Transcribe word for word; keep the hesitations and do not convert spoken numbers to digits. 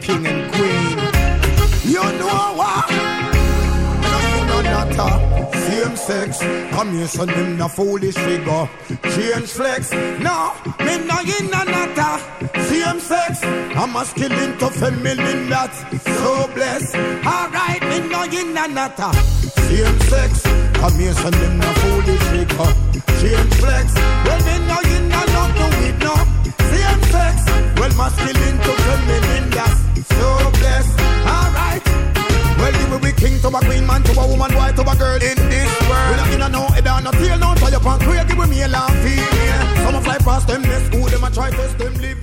king and queen. You know what? No, you know not a same sex. Come here, son, them na foolish figure. Change flex. No, me no in a nata. Same sex. I'm masculine to feminine, that's so blessed. Alright, me no in a nata. Same sex. Come here, son, them na foolish figure. Change flex. Well, me no in a not do it, no. Same sex. Well, masculine to feminine, that's so blessed. Alright. Well, you will be king to a queen, man to a woman, boy to a girl in this world. We not in a no head on no tail, no tie up and create, give me a long female. Some fly past them, they school them and try to test them live.